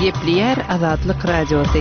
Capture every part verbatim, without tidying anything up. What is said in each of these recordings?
Yepliyer Azatlyk Radiosu.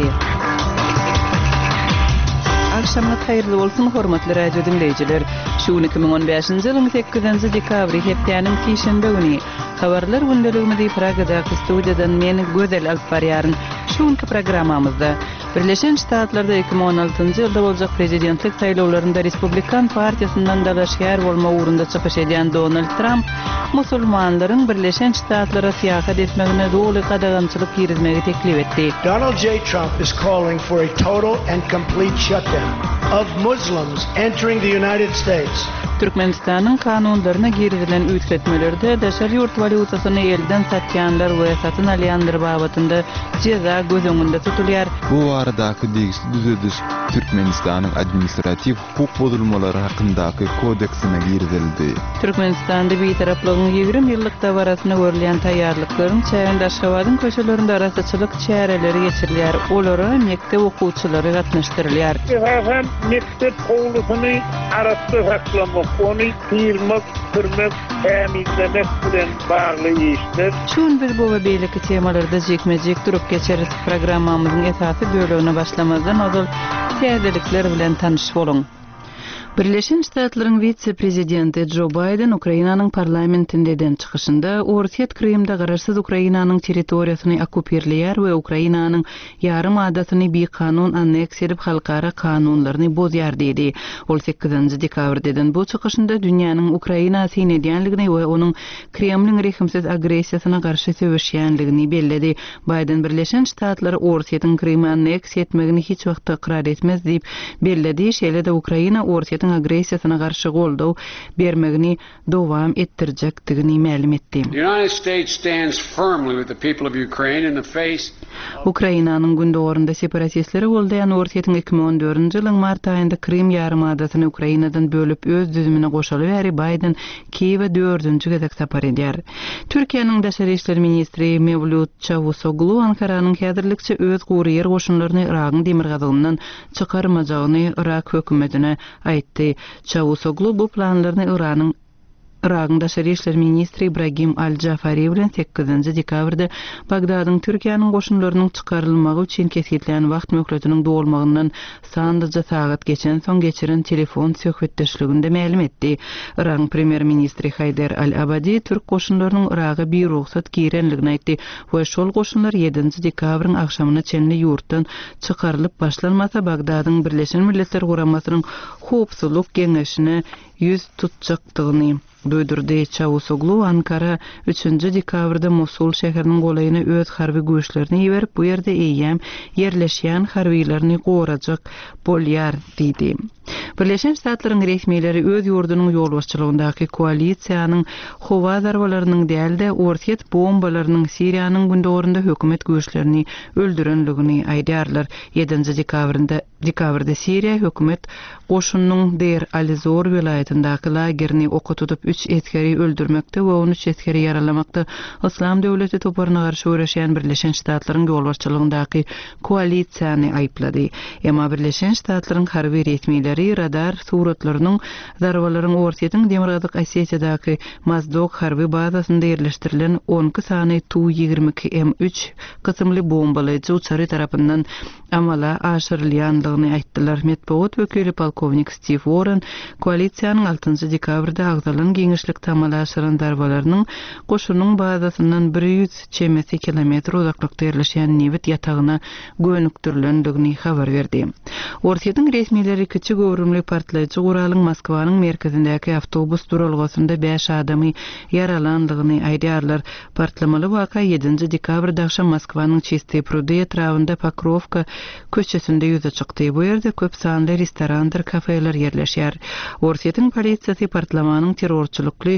Akşamınız hayırlı olsun hormatly radio dinleyijiler. Şu iki bin on beşinji ýylyň sekizinji dekabry hepdeniň şeýşembe güni habarlar gündeliginde Pragadaky studiýadan men Gözel alyp barýaryn. Şuňky programmamyzda Birleşen Ştatlarda iki bin on altynjy ýylda boljak prezidentlik saýlawlarynda Respublikan partiýasyndan dalaşýar bolma ugrunda çykyş edýän Donald Trump musulmanlaryň Birleşen Ştatlara syýasat etmegine doly gadagançylyk ýermegi teklip etdi. Donald J. Trump is calling for a total and complete shutdown of Muslims entering the United States. Türkmenistanyň kanunlaryna girilen üýtgetmelerde daşary ýurt walutasyny elden satýanlar we satyn alýanlar babatynda ceza göz öňünde tutulýar. Bu aradaky degişli düzediş Türkmenistanyň administrativ hukuk bozulmalary hakyndaky kodeksine girildi. Türkmenistanda bir taraplygyň ýygrimi ýyllyk dawarasyna görülen taýýarlyklaryň çäginde Aşgabatyň köşelerinde arasaçylyk çäreleri geçirilýär. Olara mektep okuwçylary gatnaşdyrylýar. Hem mektep howlusyny arasda saklamak, ony tirmek, türmek, tämizlemek bilen bagly işler. Şun biz bu we beýleki temalarda jekmejek durup geçeris programmamyzyň esasy bölümine başlamazdan ozal täzelikler bilen tanyş bolun. Birleşen Ştatlaryň vice-prezidenti Joe Biden Ukrainanyň parlamentindeden çykyşynda Orset Krymda garaşsyz Ukrainanyň territoriýasyny okuperleýär we Ukrainanyň ýarym adatyny bir kanun anneks edip halkara kanunlaryny bozýar dedi. Ol sekizinji dekabrden bu çykyşynda dünýäniň Ukraina synedýänligini we onuň Kremliň rehimsiz agressiýasyna garşy söwüşýänligini belledi. Biden Birleşen Ştatlary Orsetyň Krymy anneks etmegini hiç wagt ikrar etmez diýip belledi. Şeýle-de Ukraina Orset agresiýasyna garşy goldaw bermegini dowam etdirjekdigini ma'lum etdi. The United States stands firmly with the people of Ukraine in the face Ukrainanyň gündorunda separatistleri goldaýan Orsetyň iki bin on dördünji ýylyň mart aýynda Krym ýarymadasyny Ukrainadan bölüp öz düzümine goşaly bäri Biden Kiýewe dördünji gezek sapar edýär. Türkiýanyň daşary işler ministri Mevlut Çavusoglu Ankaranyň häzirlikçe öz gurýer goşunlaryny Iragyň demir gazygyndan çykarmajagyny Irak hökümetine aýtdy. Çavusoglu bu planlaryny Iranyň Iragyň daşary işler ministri Ibrahim Al-Jafari bilen sekizinji dekabrda Bagdadyň Türkiýanyň goşunlarynyň çykarylmagy üçin kesitlen wagt möhletiniň dolmagyndan sandyja sagat geçen soň geçiren telefon söhbetdeşliginde ma'lum etdi. Iran premier ministri Haydar Al-Abadi Türk goşunlarynyň Iraga bir ruhsat girenligini aýtdy we şol goşunlar ýedinji dekabryň akşamyna çenli ýurtdan çykarylyp başlanmasa Bagdadyň Birleşen Milletler Guramasynyň howpsuzlyk geňeşine ýüz tutjakdygyny duydurdy. Çavusoglu Ankara üçünji dekabrda Mosul şäheriniň golayına öz harby güýçlerini ýeberip bu ýerde eýýäm ýerleşýän harbylaryny gorajak bolýar diýdi. Birleşen Ştatlaryň resmiýetleri öz ýurdunyň ýolbaşçylygyndaky koalisiýanyň howa zarbalarynyň dälde Orset bombalarynyň Siriýanyň gündorunda hökümet güýçlerini öldürenligini aýdýarlar. ýedinji dekabrda dekabrda Siriýa hökümet goşunynyň Der Al-Zor vilayatyndaky lagerini oka tutup üç eskeri öldürmekde we on üç eskeri yaralamakda Islam döwleti toparyna garşy öreşýän Birleşen Ştatlaryň ýolbaşçylygyndaky koalisiýany aýplady. Emma Birleşen Ştatlaryň harby resmiýetleri radar suratlarynyň zarbalaryň Orsetyň Demirgazyk Osetiýadaky Mozdok harby bazasynda ýerleşdirilen onky sany Tu ýygrimi iki M üç kysymly bombalaýjy uçary tarapyndan amala aşyrylýandygyny aýtdylar. Medeniýet wekili polkovnik Steve Warren koalisiýanyň altynjy dekabrda agzalan giňişlik tamalaşyran darbalarynyň goşunyň bazasyndan bir ýüz çemesi kilometr uzaklykda ýerleşýän Nivet ýatagyna gönükdirilendigini habar berdi. Orsetyň resmiýetleri kiçik öwrümli partlaýjy guralyň Moskwanyň merkezindäki awtobus duralgysynda beş adamy yaralandygyny aýdýarlar. Partlamaly waka ýedinji dekabrda akşam Moskwanyň Чистые пруды etrafynda Pokrovka köçesinde ýüze çykdy. Bu ýerde köp sanly restoranlar, kafeler ýerleşýär. Orsetyň polisiýasy partlamanyň terrorçylykly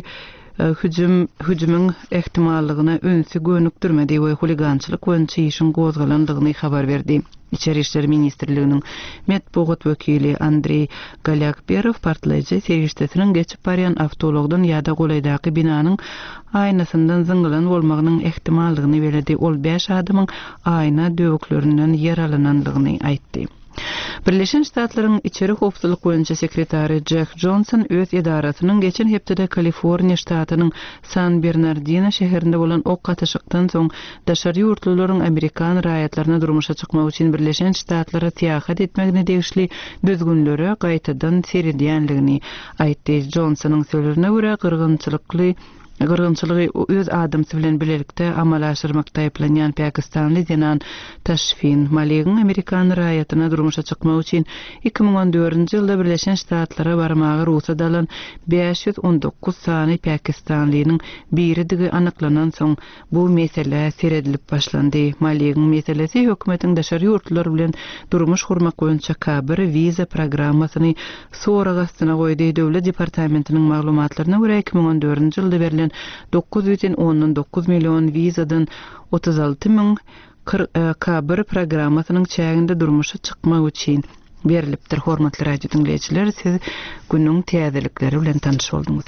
hüjüm hüjümüň ehtimallygyna önsü gönükdirmedi we huligançylyk we işin gozgalandygyny habar berdi. İçeri işler ministrliginiň medeniýet wekili Andrey Galakperov partlaýjy serişdesiniň geçip barýan awtologdan ýa-da golaýdaky binanyň aýnasyndan zyňgylan bolmagynyň ehtimallygyny beledi. Ol beş adamyň aýna döwüklerinden yaralanandygyny aýtdy. Birleşen Ştatlaryň içeri howpsuzlyk boýunça sekretary Jack Johnson öz edarasynyň geçen hepde Kaliforniya ştatynyň San Bernardino şäherinde bolan ok gatyşykdan soň daşary ýurtluklaryň Amerikan raýatlaryna durmuşa çykmak üçin Birleşen Ştatlara tiýahat etmegine degişli düzgünlere gaýtadan seredýänligini aýtdy. Johnsonyň sözlerine görä gyrgynçylykly Gyrgynçylygy öz adamsy bilen bilelikde amal aşyrmakda aýplanýan Pakistanly denan Tashfin Maligiň Amerikan raýatyna durmuşa çykmak üçin iki ming on dördünji ýylda Birleşen Ştatlara barmagy ruhsat alan beş yüz on dokuz sany Pakistanlynyň biridigi anyklanan soň bu mesele seredilip başlandy. Maligiň meselesi hökümetiň daşary ýurtlar bilen durmuş gurmak boýunça kabir viza programmasyny soragy astyna goýdy. Döwlet departamentiniň maglumatlaryna görä iki ming on dördünji ýylda berilen dokuz yüz on dokuz milyon vizadan otuz alty ming kabir programmasynyň çäginde durmuşa çykmak üçin berilipdir. Hormatly radio dinleýijiler, siz günüň täzelikleri bilen tanyş bolduňuz.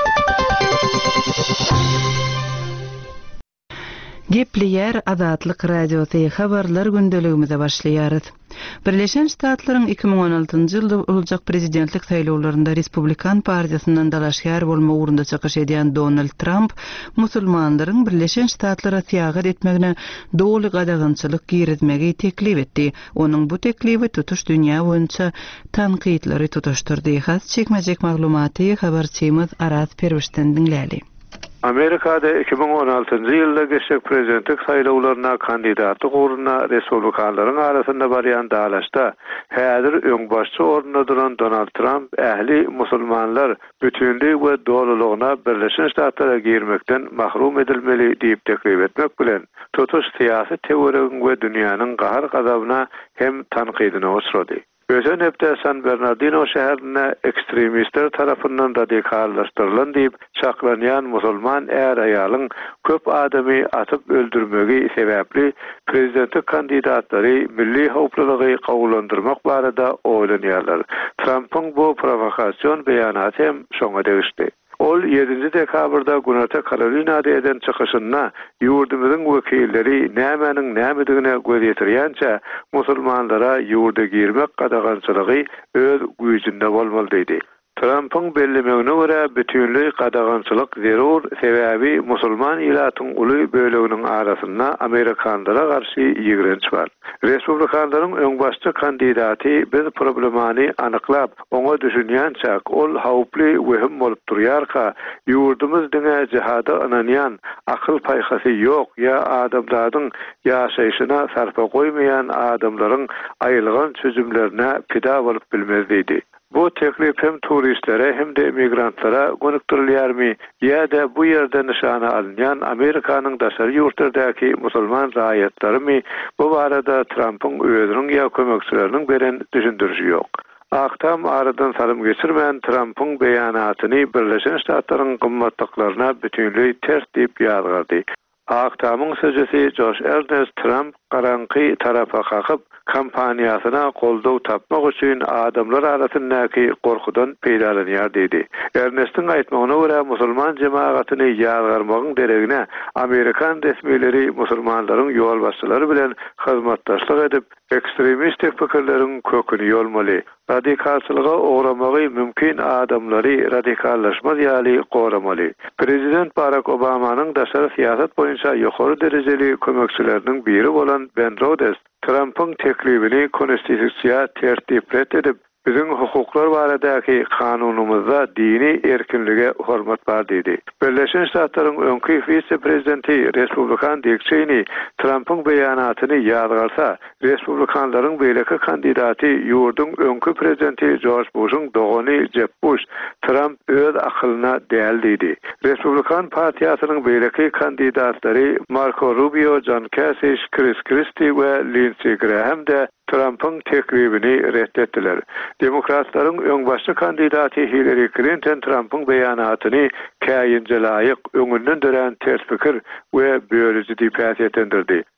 Gepli yer Azatlyk radiosy habarlar gündeligimize başlaýarys. Birleşen Ştatlaryň iki ming on altynjy ýylda boljak prezidentlik saýlawlarynda Respublikan partiýasyndan dalaşýar bolma ugrunda çykyş edýän Donald Trump musulmanlaryň Birleşen Ştatlara tiýagat etmegine doly gadagynçylyk girizmegi teklip etdi. Onuň bu teklibi tutuş dünýä boýunça tanqidleri tutuşdurdy. Has çekmejek maglumaty habarçymyz Aras Perwişden dinläli. Amerikada iki ming on altynjy ýylda geçek prezidentlik saýlawlaryna kandidatlyk ugruna respublikanlaryň arasynda barýan dalaşda häzir öňbaşçy ornunda duran Donald Trump ähli musulmanlar bütünligi we dolulygyna Birleşen Ştatlara girmekden mahrum edilmeli diýip teklip etmek bilen tutuş syýasy teoriýasyň we dünýäniň gahar gazabyna hem tanqidine uçrady. Özen hepde San Bernardino şäherine ekstremistler tarafından radikallaşdyrylan diýip çaklanýan musulman är aýalyň köp adamy atyp öldürmegi sebäpli prezidentlik kandidatlary milli howplulygy gowlandyrmak barada oýlanýarlar. Trump'yň bu provokasiýon beýanaty hem şoňa degişdi. Ol yedinji dekabrda Güneyde Karolinada eden çykyşyna ýurdumyzyň wekilleri nämening nämedigine göz ýetirýänçä musulmanlara ýurda girmek gadagançylygy öz güýjünde bolmaly diýdi. Trump'yň bellemegine görä bütünlüği qadağançılık zerur sebäbi musulman ilatyň uly böleginiň arasynda Amerikanlara garşy ýigrenç bar. Respublikanlaryň öňbaşçy kandidaty biz problemany anyklap oňa düşünýänçä ol hawply wehim bolup durýarka ýurdumyz diňe jihada ananýan akyl paýhasy ýok ýa adamlaryň ýaşaýyşyna sarpa goýmaýan adamlaryň aýylgan çözümlerine pida bolup bilmezdi. Bu teklip hem turistlere hem de emigrantlara gönükdirilýärmi ýa-da bu ýerde nişana alınýan Amerikanyň daşary ýurtlardaky musulman raýatlarymy bu barada Trump'yň özüniň ýa kömekçileriniň beren düşündirişi ýok. Aktam aradan salym geçirmän Trump'yň beýanatyny Birleşen Ştatlaryň gymmatlyklaryna bütünlüği ters diýip ýazgardy. Aktamyň sözesi Josh Ernest Trump garanky tarafa kakyp kampaniýasyna goldaw tapmak üçin adamlar arasyndaky gorkudan peýdalanýar dedi. Ernest'in aýtmagyna görä musulman jemaatyny ýargarmagyň deregine Amerikan resmileri musulmanlaryň ýol başçylary bilen hyzmatdaşlyk edip ekstremistik pikirleriň köküni ýolmaly. Radikalçylyga uğramagy mümkin adamlary radikallaşmaz ýaly goramaly. Prezident Barack Obamanyň daşary siýasat boýunça ýokary derejeli kömekçileriniň biri bolan Ben Rhodes Trump'yň teklibini konstitusiýa tertip edip bizim hukuklar baradaky kanunumuzda dini erkinlige hormat bar diýdi. Birleşen Ştatlaryň öňki vice-prezidenti Respublikan Dick Cheney Trump'yň beýanatyny ýazgarsa, Respublikanlaryň beýleki kandidaty ýurdun öňki prezidenti George Bush'un dogany Jeb Bush Trump öz akylyna däl diýdi. Respublikan partiýasynyň beýleki kandidatlary Marco Rubio, John Kasich, Chris Christie we Lindsey Graham de Trump'yň teklibini reddetdiler. Demokratlaryň öňbaşçy kandidaty Hillary Clinton Trump'yň beýanatyny käýinje laýyk öňünden dören ters pikir we bölüji diýip ýaşaýandirdi.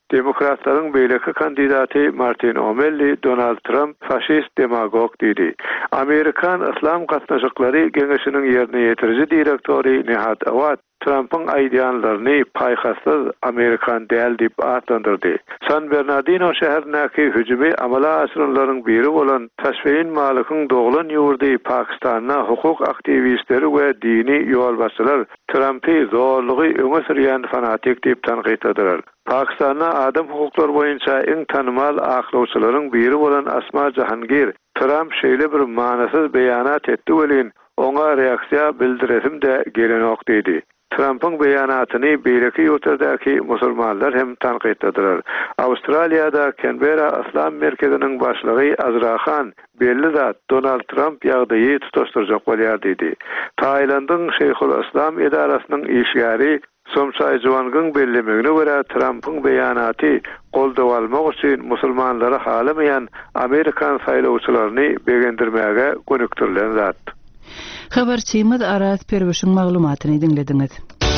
Demokratların beýleki kandidaty Martin O'Malley Donald Trump faşist demagog dedi. Amerikan Islam gatnaşyklary geňeşiniň ýerine ýetiriji direktori Nihat Awad Trump'ın aýdýanlaryny paýhassız Amerikan däl diýip atlandyrdy. San Bernardino şäherindäki hüjümi amala aşyranlaryň biri bolan Taşfeýin Malikyň doglan ýurdy Pakistana hukuk aktivistleri we dini ýolbaşçylar Trump'y zorlugy öňe sürýän fanatik diýip tanqid ediler. Pakistana adam hukuklary boýunça iň tanymal aklawçylaryň biri bolan Asma Jahangir Trump şeýle bir manasyz beýanat etdi welin oňa reaksiýa bildiresim de gelenok dedi. Trump'ın beýanatyny beýleki ýurtlardaky musulmanlar hem tanqid ediler. Awstraliýada Canberra Islam merkeziniň başlygy Azra Khan belli zat Donald Trump ýagdaýy tutaşdyrjak bolýar dedi. Taýlandyň Şeýhul Islam edarasynyň işgäri Somçay Jwangyň bellemegine görä Trump'ın beýanaty goldap almak üçin musulmanlara halamayan Amerikan saýlawçylaryny begendirmäge gönükdirilen zat. Habarçymyz Aras Perweşiň maglumatyny dinlediňiz.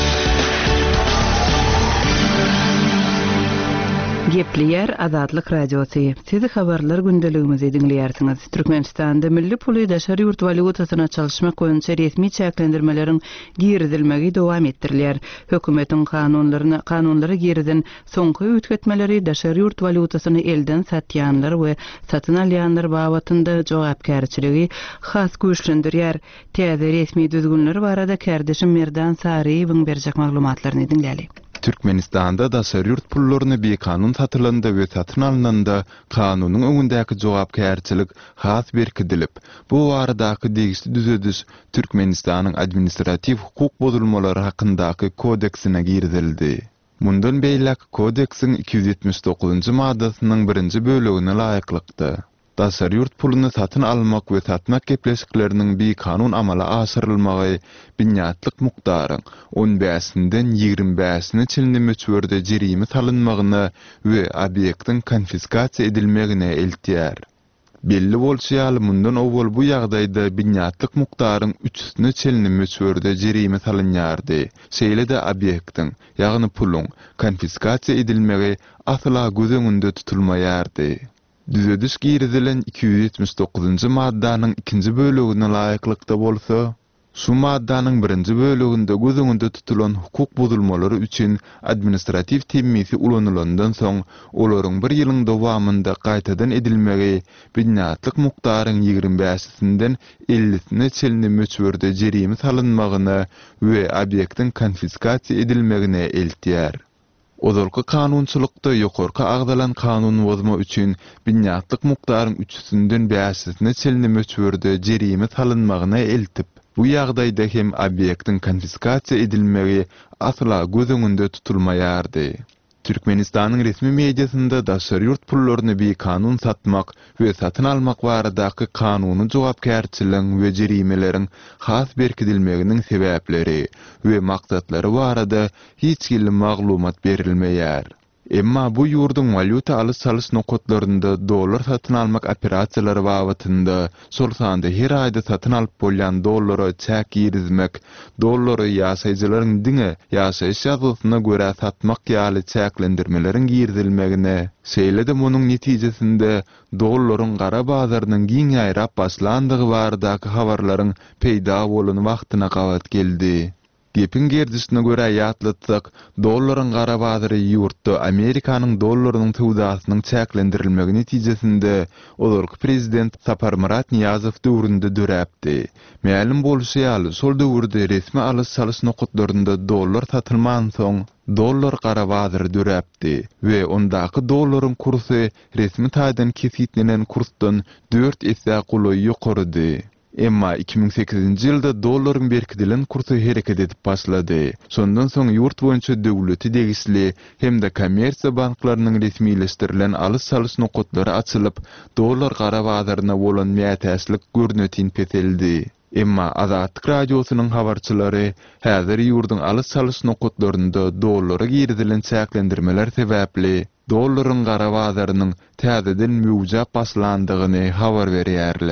Gepleýär Azatlyk radiosy. Sizi habarlar gündeligimizi dinleýärsiňiz. Türkmenistanda milli puly daşary ýurt walutasyna çalyşmak boýunça resmi çäklendirmeleriň giridilmegi dowam etdirilýär. Hökümetiň kanunlaryna kanunlary giriden soňky üýtgetmeleri daşary ýurt walutasyny elden satýanlar we satyn alýanlar babatynda jogapkärçiligi has güýçlendirýär. Täze resmi düzgünler barada kärdeşim Merdan Saryýewiň berjek maglumatlaryny dinläli. Türkmenistanda da serýurt pullaryny bir kanun satylanda we satyn alynanda kanunyň öňündäki jogapkärçilik has berkidilip, bu baradaky degişli düzediş Türkmenistanyň administrativ hukuk bozulmalary hakyndaky kodeksine girdildi. Mundan beýlek kodeksin iki yüz ýetmiş dokuzunçy maddasynyň birinji bölegine laýyklykdy. Daşary ýurt puluny satyn almak we satmak gepleşikleriniň bir kanun amala aşyrylmagy binýatlyk mukdaryň on beşinden ýigrimä beşine çylny möçberde jerimi salynmagyna we obyektiň konfiskasiýa edilmegine eltýär. Belli bolýar, mundan owal bu ýagdaýda binýatlyk mukdaryň üçüne çylny möçberde jerimi salynýardy. Şeýle de obyektiň, ýagny puluň konfiskasiýa edilmegi asla göz öňünde tutulmaýardy. Düzediş giridilen iki yüz ýetmiş dokuzunçy maddanyň ikinji bölegine laýyklykda bolsa, şu maddanyň birinji böleginde göz öňünde tutulan hukuk bozulmalary üçin administrativ temmisi ulanylandan soň olaryň bir ýylyň dowamynda gaýtadan edilmegi binýatlyk mukdaryň ýigrimä beşinden ellisine çylny möçberde jerimi salynmagyna we obyektiň konfiskasiýa edilmegine eltýär. Ozalky kanunçylykda ýokarky agdalan kanun bozma üçin binýatlyk mukdaryň üçünden beşine çylny möçberde jerimi salynmagyna eltip, bu ýagdaýda hem obyektiň konfiskasiýa edilmegi asla göz öňünde tutulmaýardy. Türkmenistanyň resmi mediasynda daşary ýurt pullaryny bir kanun satmak we satyn almak baradaky kanuny jogapkärçiligiň we jerimelerin has berkidilmeginiň sebäpleri we maksatlary barada hiç kim maglumat berilmeýär. Emma bu ýurdun valuta alys-salys nokotlarynda dollar satyn almak operasiýalary babatynda solsanda her aýda satyn alyp bolýan dollary çäk girizmek, dollary ýaşaýjylaryň diňe ýaşaýyş ýazysyna görä satmak ýaly çäklendirmeleriň girdilmegine, şeýle de munyň netijesinde dollaryň gara bazarynyň giň ýaýrap başlandygy baradaky habarlaryň peýda bolan wagtyna gabat geldi. Gepin gerdisine göre ýatlatsak, dollaryň gara bazary ýurtda Amerikanyň dollarynyň tewdasynyň çäklendirilmegi netijesinde olarky prezident Saparmurat Niyazow döwründe döräpdi. Mälim bolýar, şol döwürde resmi alys-salys nokotlarynda dollar satylman soň dollar gara bazary döräpdi we ondaky dollaryň kursy resmi taýdan kesitlen kursdan dört esse goly ýokardy. Emma iki bin sekizinçi ýylda dollaryň berkidilen kursy hereket edip başlady. Sondan soň ýurt boýunça döwleti degişli hemde kommersiýa banklarynyň resmileşdirilen alys-salys nokotlary açylyp, dollar gara bazaryna bolan mätäslik görnütin peteldi. Emma Azatlyk radiosynyň habarçylary häzir ýurdun alys-salys nokotlarynda dollary giridilen çäklendirmeler sebäpli dollaryň gara bazarynyň täzeden müwjap başlandygyny habar berýärler.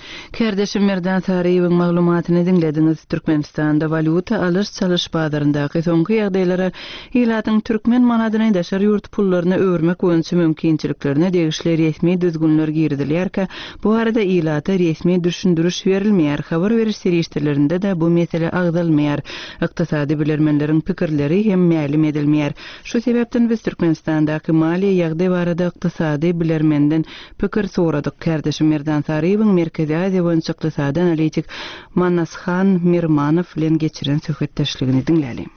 Kerdeşim Merdan Sariýewiň maglumatyny dinlediniz. Türkmenistanda valyuta alış-çalış bazaryndaky soňky ýagdaýlara ilatyň türkmen manadyny daşar ýurt pullaryny öwürmek boýunça mümkinçiliklerine degişli resmi düzgünler girdilýärkä, bu arada ilata resmi düşündürüş berilmeýär. Habar beriş serişdirlerinde de bu mesele agdalmaýar. Ykdysady bilermenleriň pikirleri hem ma'lum edilmeýär. Şu sebäpden biz Türkmenistandaky maliýe ýagdaý barada ykdysady bilermenden pikir soradyk. Kerdeşim Merdan Sariýewiň Merkezi Aziýa boýunça ykdysady analitik Manashan Mirmanow bilen geçiren söhbetdeşligini dinläli.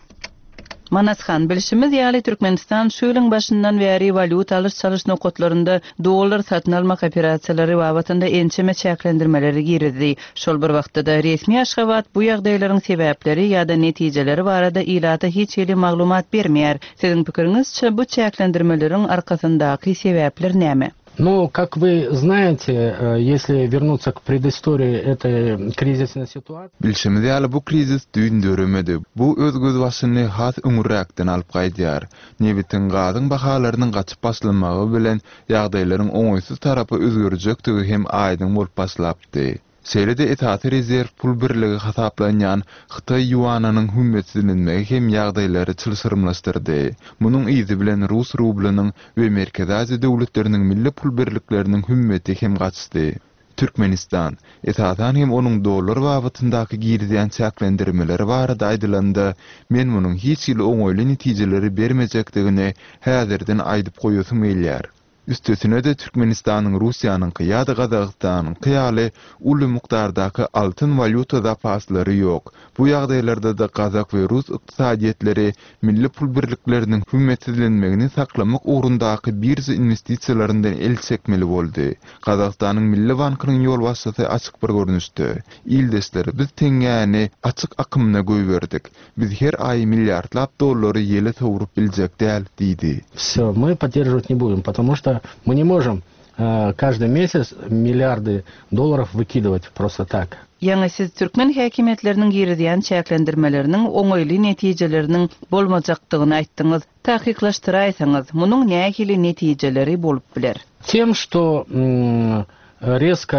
Manashan, bilişimiz ýaly Türkmenistan şu ýylyň başyndan bäri valyuta alış-çalış nokatlarynda dollar satyn almak operasiýalary wagtynda ençeme çäklendirmeleri girdi. Şol bir wagtda resmi Aşgabat bu ýagdaýlaryň sebäpleri ýa-da netijeleri barada ilata hiç ýeli maglumat bermeýär. Siziň pikiriňizçe bu çäklendirmeleriň arkasyndaky sebäpler näme? Но, как вы знаете, если вернуться к предыстории этой кризисной ситуации... Bilşimiz ýaly bu krizis düýün döremedi. Bu öz göz başyny has öňürekden alyp gaýdýar. Nebitin gazyň bahalarynyň gaçyp başlanmagy bilen ýagdaýlaryň oňaýsız tarapy özgörjekdigi hem aýdyň bolup başlapdy. Seýlede etaty rezerw pul birligi hasaplanýan Hytaý ýuanynyň hümmetçilenmegi hem ýagdaýlary çylsyrmlaşdyrdy. Munyň izi bilen Rus rublynyň we Merkezi Aziýa döwletleriniň milli pul birlikleriniň hümmeti hem gaçdy. Türkmenistan, etatan hem onun dollar wagtyndaky girdiýän çäklendirmeleri barada aýdylandy. Men munyň hiç ýyl oňoýly netijeleri bermejekdigini häzirden aýdyp goýasym gelýär. Üstesine de Türkmenistanyň Russiýanyň ýa-da Gazagystanyň ýaly uly mukdardaky altyn valyuta zapaslary ýok. Bu ýagdaýlarda da Gazak we Rus ykdysadyetleri milli pul birlikleriniň hümmetçilenmegini saklamak ugrundaky birja investisiýalaryndan el çekmeli boldy. Gazagystanyň milli bankynyň ýol başçysy açyk bir görnüşde. İldesleri biz teňgäni açyk akymyna göýberdik. Biz her aý milliardlap dollary ýele töwürüp biljek däl diýdi. Всё, мы поддерживать не будем, потому что мы не можем э, каждый месяц миллиарды долларов выкидывать просто так. Ýa-ni siz türkmen häkimetleriniň girdiýän çäklendirmeleriniň oňoýly netijeleriniň bolmajakdygyny aýtdyňyz. Tahkiklaşdyraýsaňyz, munyň nähili netijeleri bolup biler? Тем, что м- резко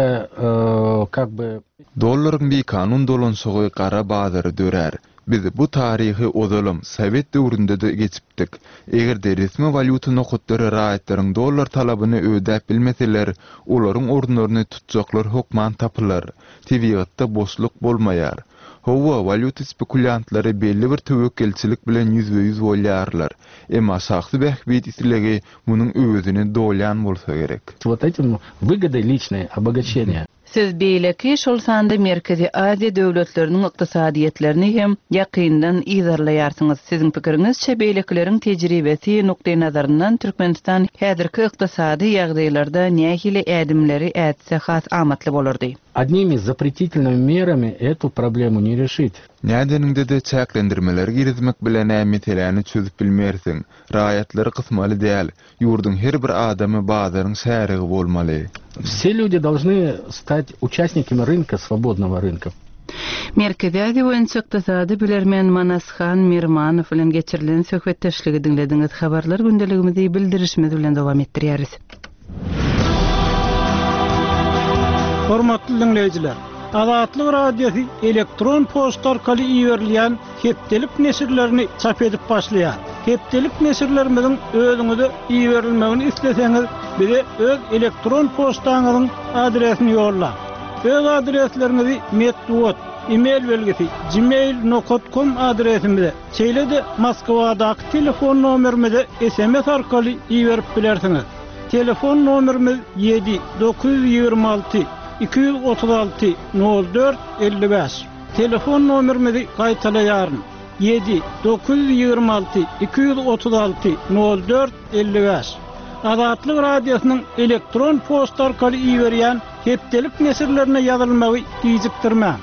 э, как бы... Dollaryň bir kanun dolanşygy gara bazary dörer. Biz bu tarihi ozalym Sowet döwründe de geçipdik. Eger resmi valyuta nokatlary raýatlaryň dollar talabyny ödäp bilmeseler, olaryň ornlaryny tutjaklar hukman tapylar. Tebigatda boşluk bolmaýar. Howa valyuta spekulantlary belli bir töwekkelçilik bilen yüzde yüz bolýarlar. Emma şahsy bähbit isligi munyň özüni dolýan bolsa gerek. Вот этим выгоды личные, обогащение. Siz beýleki şol sanda Merkezi Aziýa döwletleriniň ykdysadyýetlerini hem ýakyndan izarlaýarsyňyz. Siziň pikiriňizçe beýlekleriň tejribesi nukdaý nazaryndan Türkmenistan häzirki ykdysady ýagdaýlarda nähili ädimleri ätse has amatly bolardy? Одними запретительными мерами эту проблему не решить. Nädeninde de çäklendirmeler girizmek bilen ämeteläni çözüp bilmersiň. Raýatlary kysmaly däl. Ýurdun her bir adamy bazaryň şärigi bolmaly. Все люди должны стать участниками рынка, свободного рынка. Merkezi Aziýa boýunça ykdysady bilermen Manashan Mirmanow bilen geçirilen söhbetdeşligi dinlediňiz. Habarlar gündeligimizi bildirişimiz bilen dowam etdirýäris. Hormatly dinleyijiler, Azatlyk radiosu elektron posta arkaly iýerilýän hepdelik nesirlerini çap edip başlaýar. Hepdelik nesirlerimizin özüňize iýerilmegini isleseňiz, bize öz elektron postaňyzyň adresini ýolla. Öz adreslerinizi metduat, e-mail belgisi gmail nokta com adresimize, çeýlede Moskwadaky telefon nomerimize S M S arkaly iýerip bilersiňiz. Telefon nomerimiz yedi dokuz yüz ýygrimi alty iki yüz otuz alty nol dört elli beş. Telefon nomerimizi gaýtalaýaryn. yedi dokuz yüz ýygrimi alty iki yüz otuz alty nol dört elli beş. Azatlyk radiosynyň elektron posta arkaly iýerýän hepdelik nesirlerine ýazylmagy diýjikdirmä.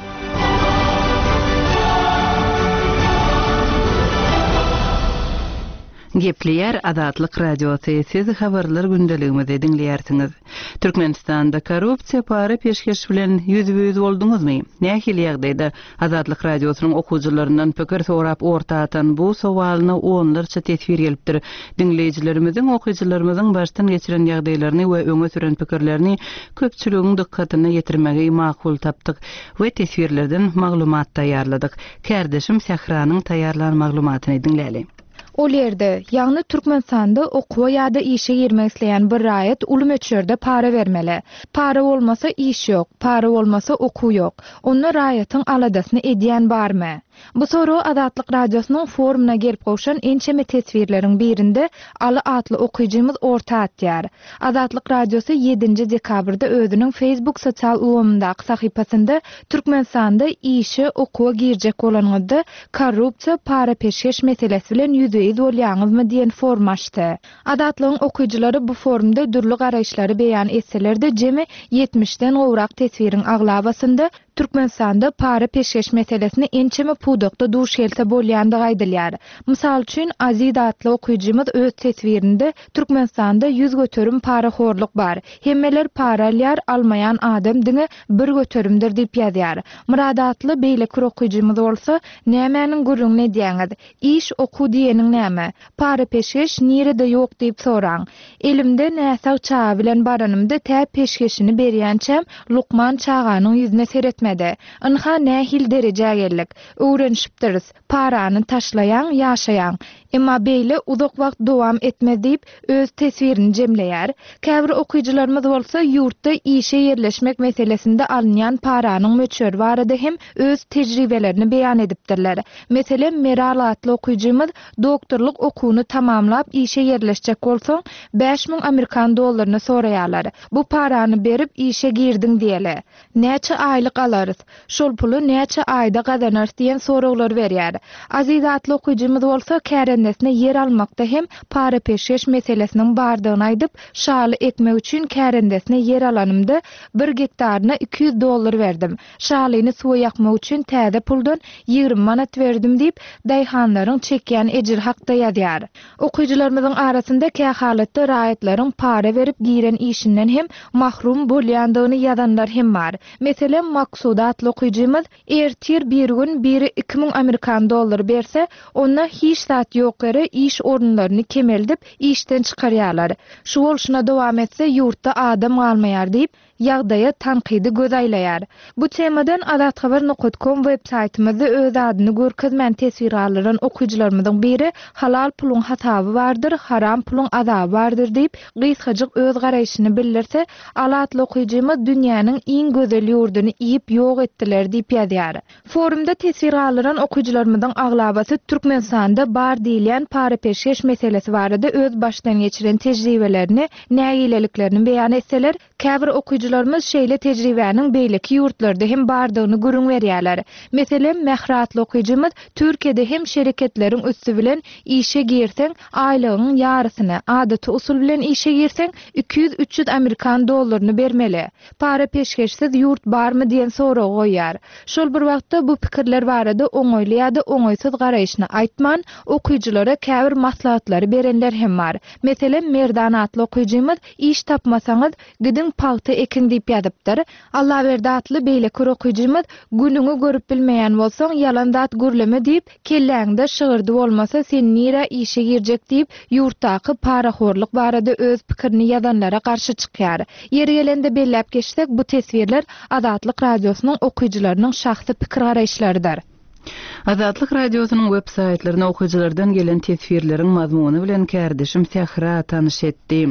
Gepleyer Adatlyk Radiosu siz habarlar gündeligimizde dinleýärsiňiz. Türkmenistanda korrupsiýa para peşkeş bilen yüz-yüz boldunuzmy? Nähili ýagdaýda Adatlyk Radiosynyň okuwjylaryndan pikir sorap orta atan bu sowalyna onlarça tesbir gelipdir. Dinleýijilerimiziň, okuwjylarymyzyň başdan geçiren ýagdaýlaryny we öňe süren pikirlerini köpçüligiň dikkatyna ýetirmegi makul tapdyk we tesbirlerden maglumat taýýarladyk. Kärdeşim Sahranyň taýýarlan maglumatyny dinläli. O ýerde, ýagny Türkmenistanda okuwa ýa-da işe girmek isleýän bir raýat uly möçürde para bermeli. Para bolmasa iş ýok, para bolmasa okuw ýok. Onu raýatyň aladasyny edýän barmy? Bu soru Adatlyk Radiosynyň forumuna gelip gowşan ençeme tesbirleriň birinde aly atly okuyjymyz orta atýar. Adatlyk Radiosy ýedinji dekabrda özüniň Facebook sosial ugamyndaky sahypasynda Türkmenistanda işe okuwa girjek bolanyňyzda korrupsiýa, para peşkeş meselesi bilen ýüzüýiz bolýaňyzmy diýen forum açdy. Adatlyň okuyjylary bu forumda dürli garaýşlary beýan etseler-de jemi ýetmişden gowrak tesbiriň aglabasynda Türkmenistanda para peşkeş meselesini ençeme pudakda duş gelse bolýandygy aýdylýar. Mysal üçin Aziz atly okuyjymyz öz tesbirinde Türkmenistanda yüz götürüm para horluk bar. Hemmeler para alýar, almayan adam diňe bir götürümdir diýip ýazýar. Murad atly beýle okuyjymyz bolsa, nämäniň gurrun edýäňiz? İş oku diýeniň näme? Para peşkeş nirede ýok diýip soraň. Elimde näse çağa bilen baranymda tä peşkeşini berýänçem Lukman çağanyň ýüzüne seretme. Anha nähil derejä gellik. Öwrenşipdiris. Parany taşlayan, ýaşayan. Emma beýle uzak wagt dowam etmez diýip öz tesbirini jemleýär. Käbir okuyjylarymyz bolsa ýurtda işe ýerleşmek meselesinde alınýan paranyň möçür barada hem öz tejribelerini beýan edipdirler. Meselem Meral atly okuyjymyz doktorluk okuwyny tamamlap işe ýerleşjek bolsaň beş miň Amerikan dollaryny soraýarlar. Bu parany berip işe girdiň diýeli. Näçe aýlyk alarys? Şol puly näçe aýda gazanars diýen soraglar berýär. Aziz atly okuyjymyz bolsa kärendesine yer almakda hem para peşkeş meselesiniň bardygyny aýdyp, şaly ekmek üçin kärendesine yer alanymda bir gektaryna iki yüz dollar berdim. Şalyny suwa ýakmak üçin täze puldan ýygrimi manat berdim diýip daýhanlaryň çekýän ejir hakda ýazýar. Okuyjylarymyzyň arasynda kä halatda raýatlaryň para berip giren işinden hem mahrum bolýandygyny ýazanlar hem bar. Meselem Maksuda atly okuyjymyz ertir bir gün biri iki miň Amerikan dollary berse, onda hiç zat ýok ere iş orunlaryny kemeldip işden çykarýarlar. Şu bolşuna dowam etse ýurtda adam galmaýar diýip ýagdaýa tanqidi göz aýlaýar. Bu temadan adatxabar nokta com web saytymyzda öz adyny görkezmän tesbir alyran okuyjylarymyzyň biri halal pulun hasaby bardyr, haram pulun azaby bardyr diýip gysgaçyk öz garaýşyny bildirse, alatly okuyjymyz dünýäniň iň gözel ýurduny iýip ýok etdiler diýip ýazýar. Forumda tesbir alyran okuyjylarymyzyň aglabasy Türkmenistanda bar diýilen para peşkeş meselesi barada öz başdan geçiren tejribelerini, nägileliklerini beýan etseler, käbir okuyjylarymyz şeýle tejribäniň beýleki ýurtlarda hem bardygyny görüň berýärler. Meselem Mehratly okuyjymyz Türkiýede hem şirketleriň üstü bilen işe girseň, aýlygyň ýarysyny, adaty usul bilen işe girseň iki yüz üç yüz Amerikan dollaryny bermeli. Para peşkeşsiz ýurt barmy diýen sorag goýýar. Şol bir wagtda bu pikirler barada oňoýly ýa-da oňoýsuz garaýşyny aýtman, okuyjylara käbir maslahatlary berenler hem bar. Meselem Merdan atly okuyjymyz iş tapmasaňyz gidin paýty ekin diýip ýazypdyr. Allah berdi atly beýle okuyjymyz günüňi görüp bilmeýän bolsaň ýalan zat gürleme diýip kelläňde şygyrdy bolmasa sen nire işe girjek diýip ýurtdaky paraxorluk barada öz pikirini ýazanlara garşy çykýar. Ýeri gelende bellep geçsek bu tesbirler Adatlyk Radiosynyň okuyjylarynyň şahsy pikir garaýşlarydyr. Adatlyk Radiosynyň web saytlaryna okuyjylardan gelen tesbirleriň mazmuny bilen kärdeşim Sahra tanyş etdi.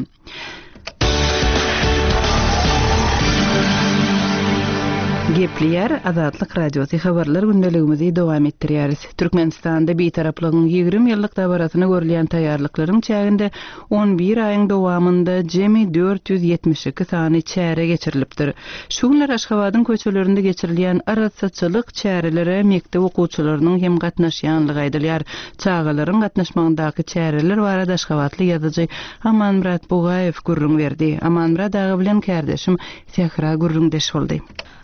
Gepleyer Adatlyk Radiosu habarlar gündeligimizi dowam etdirýäris. Türkmenistanda beýtaraplygyň ýygrimi ýyllyk dabaratyny görülýän taýýarlyklaryň çäginde on bir aýyň dowamynda jemi dört yüz ýetmiş iki sany çäre geçirilipdir. Şu günler Aşgabatyň köçelerinde geçirilýän aratsatçylyk çärelere mektep okuwçylarynyň hem gatnaşýanlygy aýdylýar. Çağalaryň gatnaşmagyndaky çäreler barada Aşgabatly ýazyjy Amanmurat Bugaýew gurrun berdi. Amanmurat agy bilen kärdeşim Sahra gurrun deş boldy. Amanmurat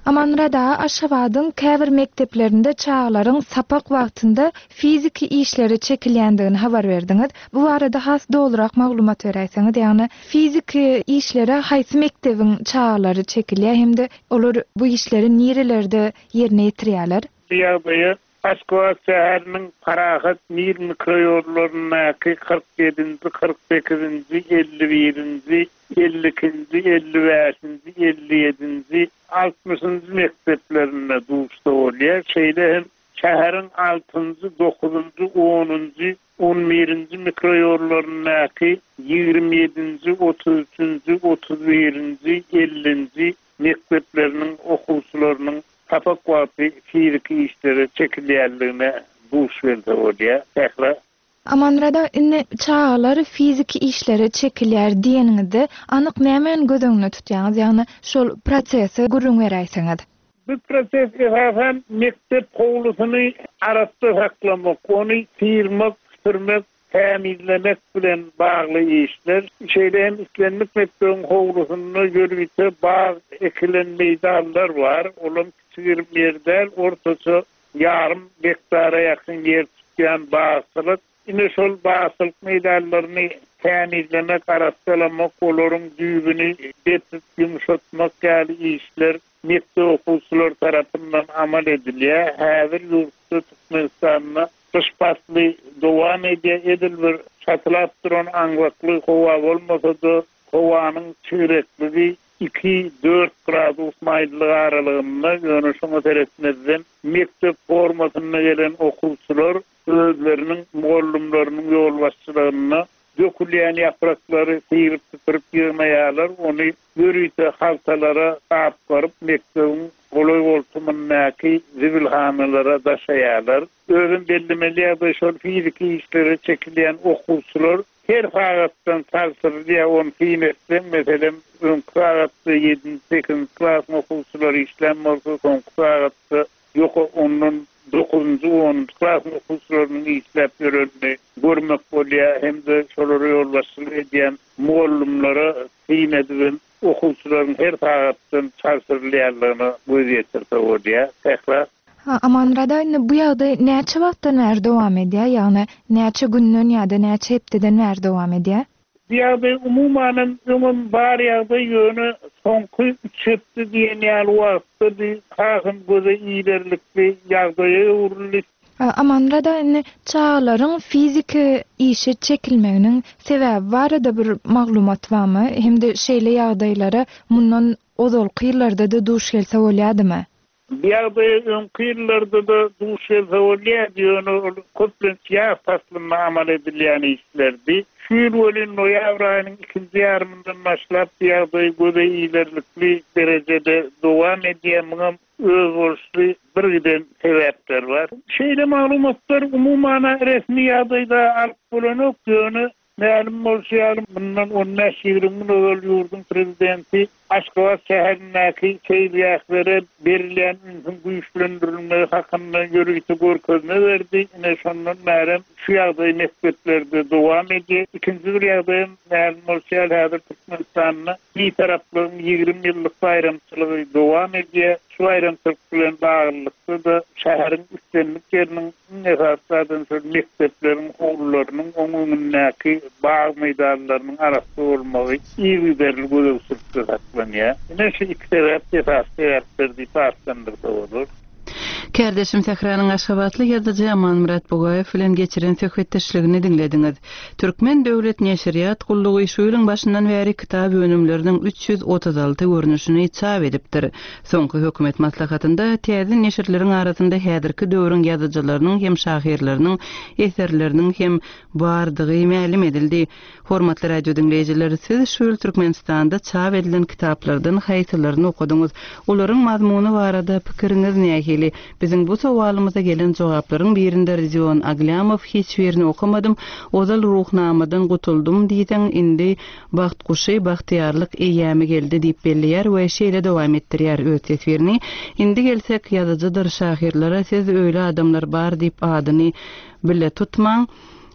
Amanrada Aşgabatyň käbir mekdeplerinde çağlaryň sapak wagtynda fiziki işleri çekilýändigini habar berdiňiz. Bu arada has dolurak maglumat beräýsiňiz, ýagny fiziki işlere haýsy mekdebiň çağlary çekilýär hemde olar bu işleri nerelerde ýerine ýetirýärler? Ýa-da Aşgabat şäheriniň Parahat Mir mikroýorlarynyňky kırk ýedinji, kırk sekizinji, elli birinji, elli ikinji, elli beşinji, elli ýedinji, altmışynjy mekteplerine duşda bolýar. Şeýle hem şäheriň altynjy, dokuzunjy, onunjy, on birinji mikroýorlarynyňky ýigirme ýedinji, otuz üçinji, otuz birinji, ellinji mektepleriniň okuwçylarynyň sapak wagty fiziki işleri çekilýärligine duş berdi bolýar. Tähra Amanrada inne çağlar fiziki işleri çekilýär diýeniňizde anyk nämen gözüňde tutýaňyz, ýagny şol prosesi gurrun beräýsiňiz. Bu proses esasen mektep howlusyny arasda saklamak, ony firmak, sürmek, tämizlemek bilen bagly işler. Şeýle hem islenmek mektebiň howlusyny görýärse bag ekilen meýdanlar bar. Olam kiçik ýerler, ortaça ýarym hektara ýakyn ýer tutýan bagçylyk. Ine şol bagçylyk meýdanlaryny tämizlemek, arasdalamak, olaryň düýbüni betip ýumşatmak ýaly işler mektep okuwçylar tarapyndan amal edilýär. Häzir ýurtda Türkmenistanyň dışpasly dowam edilýär. Çatylap duran aňlykly howa bolmasa-da howanyň çyrekligi iki dört gradus maýlyk aralygynda ýöneşiňe teretmezden mektep formasyna gelen okuwçylar özleriniň muallimläriniň ýolbaşçylygyna dökülýän ýapraklary sýryp tutup ýygmaýarlar, ony görýte haltalara taap baryp mektebiň golay boltumyndaky zibilhanalara daşaýarlar. Özüm bellemeli ýa-da şol fiziki işleri çekilýän okuwçylar her hagatdan tarsyrdy on fiýnetden meselem ön hagatda ýedinji sekizinji klas okuwçylary işlenmeli, son hagatda ýok onun dokuzunjy onunjy klas okuwçylarynyň işläp ýörenini görmek bolýar, hemde şolary ýolbaşçylyk edýän muallimlere fiýnedilen okuwçylaryň her hagatdan tarsyrlýarlygyny gözýetirdi bolýar. Tähra Amanrada bu ýagdaý näçe wagtdan bäri dowam edýär, ýagny näçe günden ýa-da näçe hepdeden bäri dowam edýär? Bu ýagdaý umumyň umum bar ýagdaý ýöne soňky üç hepde diýen ýaly wagtda haýsyn göze iýerlikli ýagdaýa urulyp. Amanrada çağlaryň fiziki işi çekilmeginiň sebäbi barada bir maglumat barmy? Hemde şeýle ýagdaýlara mundan ozalky ýyllarda da duş gelse bolýadymy? Ýagdaýa öňki ýyllarda da duş gelse bolýar diýen konferensiýa faslyna amal edilýän işlerdi. Şu ýyl bolan noýabr aýynyň ikinji ýarymyndan başlap ýagdaý göze iýerlikli derejede dowam edýän öz bolşy bir giden sebäpler bar. Şeýle maglumatlar umumana resmi ýagdaýda alyp bolanok ýöne ma'lum bolýar. Bundan on beş ýygyň ýol ýurdun prezidenti Aşgabat şäherindäki şeýliýatlere berilýän ünsün güýçlendirilmegi hakynda görüýte görkezme berdi. Ine şondan bäri şu ýagdaý mektepleri dowam edýär. İkinji bir ýagdaý ma'lum bolýar, häzir Türkmenistanyň bir taraplyň ýygrimi ýyllyk bayramçylygy dowam edýär. Şu bayramçylyk bilen baglykda da şäheriň üstünlük ýeriniň nesaatlaryň mektepleriň howlularynyň oňundaky bag meýdanlarynyň arasynda bolmagy ýygy berilip gözükýär. Ja, ne şey sebäp sebäp berdi pastandyr bolur. Kardeşim Tehranyň Aşgabatly ýazgıjy Amanmurat Bugaýew bilen geçiren söhbetdeşligini dinlediňiz. Türkmen döwlet neşriýat gullugy şu ýylyň başyndan bäri kitap önümleriniň üç ýüz otuz alty görnüşini çap edipdir. Soňky hökümet maslahatynda täze neşirleriň arasynda häzirki döwrüň ýazyjylarynyň hem şahyrlarynyň eserleriniň hem bardygy ma'lum edildi. Hormatly radio dinleýijileri, siz şu ýyl Türkmenistanda çap edilen kitaplardan haýsylaryny okudyňyz? Olaryň mazmuny barada pikiriňiz nähili? Bizim bu sowalymyza gelen jogaplaryň birinde Rizion Aglamow hiç birini okumadım, ozal ruhnamadan gutuldum diýsen indi baxt kuşy bagtyarlyk eýämi geldi diýip belliýär we şeýle dowam etdirýär öz tesbirini. Indi gelsek ýazyjydyr, şahirlara siz öýle adamlar bar diýip adyny bile tutmaň.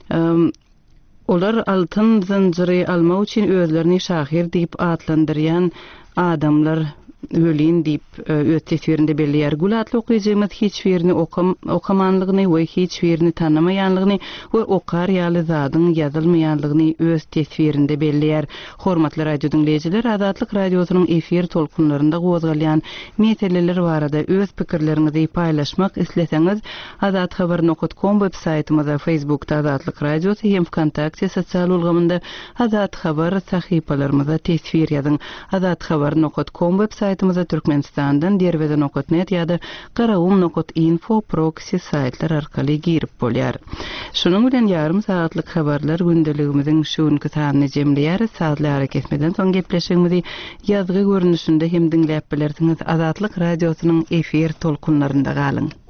Olar altyn zanjyry almak üçin özlerini şahir diýip atlandyrýan adamlar ölin dip öt tesbirinde belliýär. Gulatly okuyjymyz hiç birini okam okamanlygyny we hiç birini tanamayanlygyny we okar ýaly zadyň ýazylmaýanlygyny öz tesbirinde belliýär. Hormatly radio dinleýijiler, Azatlyk radiosynyň efir tolkunlarynda gozgalýan meseleler barada öz pikirleriňizi paýlaşmak isleseňiz, azat habar nokta com web saytymyza, Facebookda Azatlyk radiosy hem WKontakte sosial ulgamynda Azat habar sahypalarymyza tesbir ýazyň. azat habar nokta com web saytymyza Türkmenistandan derweden nokta net ýa-da Qarawum nokta info proxy saytlar arkaly girip bolýar. Şunuň bilen ýarym saatlyk habarlar gündeligimiziň şuňky sanyny jemleýär. Saatlar kesmeden soň gepleşigimizi ýazgy görnüşinde hem dinläp bilersiňiz. Azatlyk radiosynyň efir tolkunlarynda galyň.